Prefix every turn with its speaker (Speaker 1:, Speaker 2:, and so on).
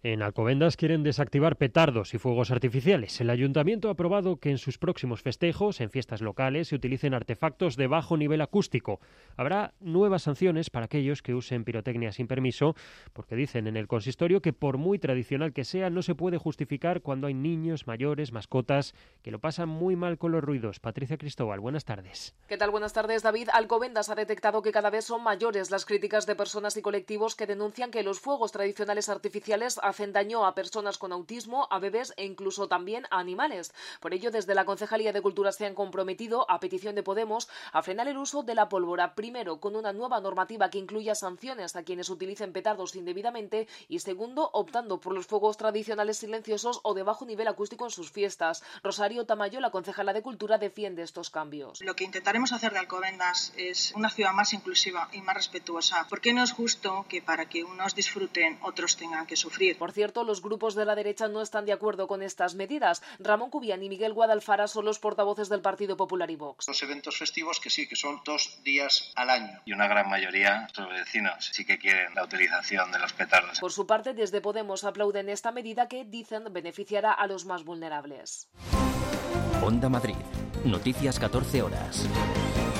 Speaker 1: En Alcobendas quieren desactivar petardos y fuegos artificiales. El ayuntamiento ha aprobado que en sus próximos festejos, en fiestas locales, se utilicen artefactos de bajo nivel acústico. Habrá nuevas sanciones para aquellos que usen pirotecnia sin permiso, porque dicen en el consistorio que por muy tradicional que sea, no se puede justificar cuando hay niños, mayores, mascotas, que lo pasan muy mal con los ruidos. Patricia Cristóbal, buenas tardes.
Speaker 2: ¿Qué tal? Buenas tardes, David. Alcobendas ha detectado que cada vez son mayores las críticas de personas y colectivos que denuncian que los fuegos tradicionales artificiales hacen daño a personas con autismo, a bebés e incluso también a animales. Por ello, desde la Concejalía de Cultura se han comprometido, a petición de Podemos, a frenar el uso de la pólvora. Primero, con una nueva normativa que incluya sanciones a quienes utilicen petardos indebidamente y segundo, optando por los fuegos tradicionales silenciosos o de bajo nivel acústico en sus fiestas. Rosario Tamayo, la concejala de Cultura, defiende estos cambios.
Speaker 3: Lo que intentaremos hacer de Alcobendas es una ciudad más inclusiva y más respetuosa, porque no es justo que para que unos disfruten, otros tengan que sufrir.
Speaker 2: Por cierto, los grupos de la derecha no están de acuerdo con estas medidas. Ramón Cubián y Miguel Guadalfara son los portavoces del Partido Popular y Vox.
Speaker 4: Los eventos festivos que sí, que son 2 días al año. Y una gran mayoría de los vecinos sí que quieren la utilización de los petardos.
Speaker 2: Por su parte, desde Podemos aplauden esta medida que, dicen, beneficiará a los más vulnerables.
Speaker 5: Onda Madrid. Noticias 14 horas.